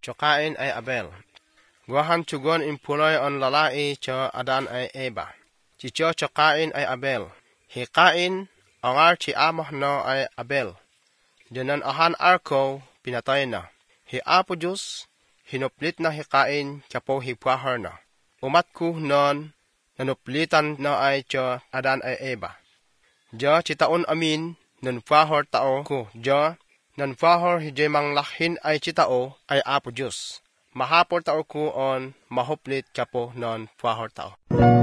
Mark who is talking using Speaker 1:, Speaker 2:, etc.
Speaker 1: cho Cain ay Abel. Guahan tugon impuloy on lalai cho Adan ay Eva. Chicho cho Cain ay Abel. Hi Cain angar chi amoh no ay Abel. Dinan ahan arko pinatay na. Hi Apo Diyos hinuplit na hi Cain chapo hi puahar na. Umatku non nanuplitan na ay cho Adan ay Eva. Jo chitaon amin nan puahar tao ko jo nan puahar hi jemang lahin ay chitao ay Apo Diyos. Mahapor tao ko on mahuplit chapo non puahar tao.